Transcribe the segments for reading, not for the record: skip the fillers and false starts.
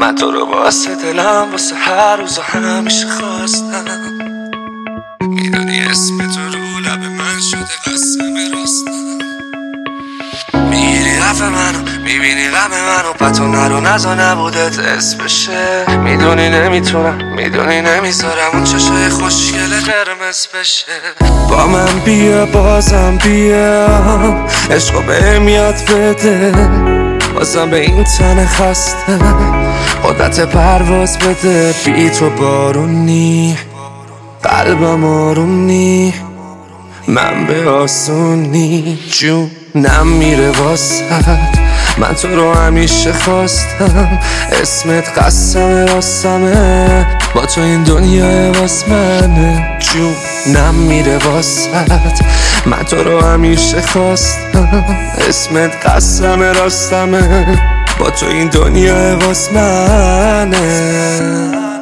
من تو رو واسه دلم واسه هر روز و همیشه خواستم. میدونی اسم تو رو لب من شده قسم راستم. میگیری حرف منو میبینی غم منو پتو نرو نزا نبودت اسم بشه. میدونی نمیتونم میدونی نمیذارم اون چشای خوشگل قرمز بشه. با من بیا بازم بیا عشقو بهم یاد بده. بازم به این تن خسته قدرت پرواز بده. بی تو بارونی قلبم آروم من به آسونی جونم میره واسد. من تو رو همیشه خواستم اسمت قسم راستمه. با تو این دنیا واس منه جونم میره واسد. من تو رو همیشه خواستم اسمت قسم راستمه. با تو این دنیا واس منه.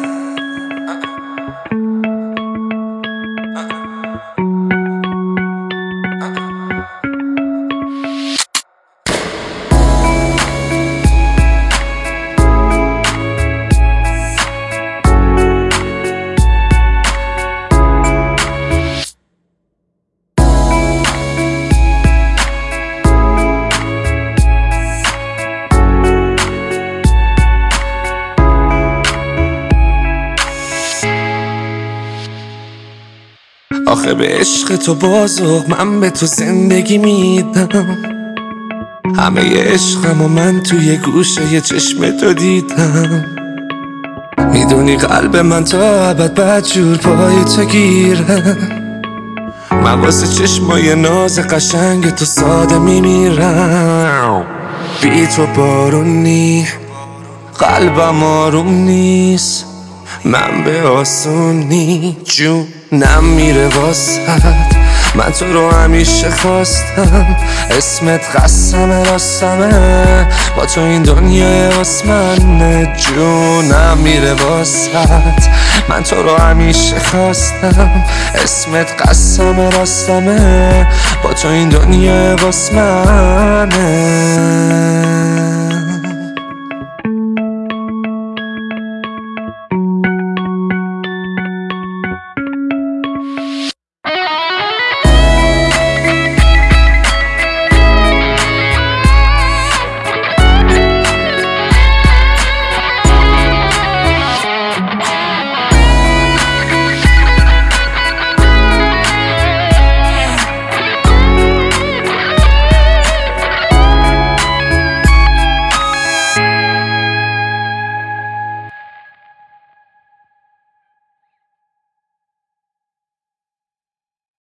آخه به عشق تو بازو من به تو زندگی میدم. همه عشقم و من توی گوشه یه چشم تو دیدم. میدونی قلب من تا ابد بدجور پای تو گیره. من واسه چشمای ناز قشنگ تو ساده میمیرم. بی تو بارونی قلبم آروم نیست. من به آسونی جونم میره واسد. من تو رو همیشه خواستم اسمت قسم راستمه. با تو این دنیا واس منه جونم میره واسد. من تو رو همیشه خواستم اسمت قسم راستمه. با تو این دنیا واس منه.